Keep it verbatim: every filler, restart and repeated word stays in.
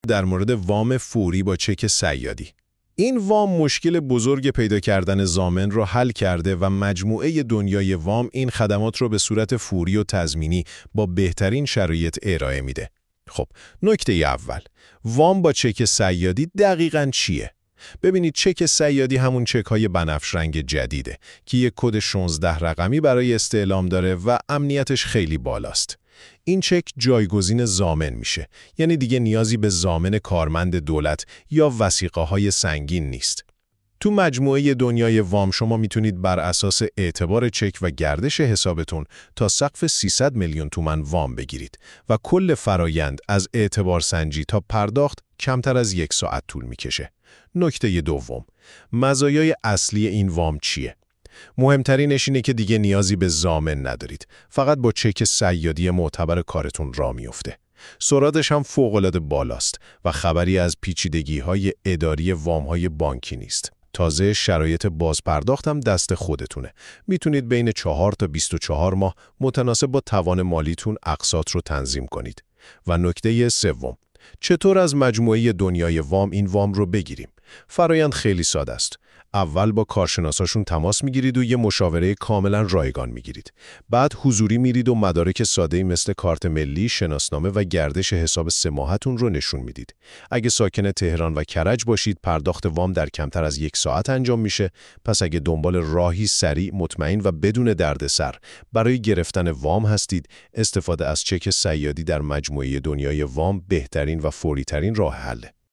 در مورد وام فوری با چک صیادی. این وام مشکل بزرگ پیدا کردن ضامن رو حل کرده و مجموعه دنیای وام این خدمات رو به صورت فوری و تضمینی با بهترین شرایط ارائه میده. خب، نکته اول، وام با چک صیادی دقیقاً چیه؟ ببینید، چک صیادی همون چک‌های بنفش رنگ جدیده که یک کد شانزده رقمی برای استعلام داره و امنیتش خیلی بالاست. این چک جایگزین ضامن میشه، یعنی دیگه نیازی به ضامن کارمند دولت یا وثیقه‌های سنگین نیست. تو مجموعه دنیای وام شما میتونید بر اساس اعتبار چک و گردش حسابتون تا سقف سیصد میلیون تومان وام بگیرید و کل فرایند از اعتبار سنجی تا پرداخت کمتر از یک ساعت طول میکشه. نکته دوم، مزایای اصلی این وام چیه؟ مهمترینش اینه که دیگه نیازی به ضامن ندارید. فقط با چک صیادی معتبر کارتون راه میفته. سرعتش هم فوق‌العاده بالاست و خبری از پیچیدگی‌های اداری وام‌های بانکی نیست. تازه شرایط بازپرداخت هم دست خودتونه. میتونید بین چهار تا بیست و چهار ماه متناسب با توان مالیتون اقساط رو تنظیم کنید. و نکته سوم، چطور از مجموعه دنیای وام این وام رو بگیریم؟ فرایند خیلی ساده است. اول با کارشناساشون تماس میگیرید و یه مشاوره کاملا رایگان میگیرید. بعد حضوری میرید و مدارک ساده‌ای مثل کارت ملی، شناسنامه و گردش حساب سه ماهتون رو نشون میدید. اگه ساکن تهران و کرج باشید، پرداخت وام در کمتر از یک ساعت انجام میشه. پس اگه دنبال راهی سریع، مطمئن و بدون دردسر برای گرفتن وام هستید، استفاده از چک صیادی در مجموعه دنیای وام بهترین و فوری‌ترین راه حله.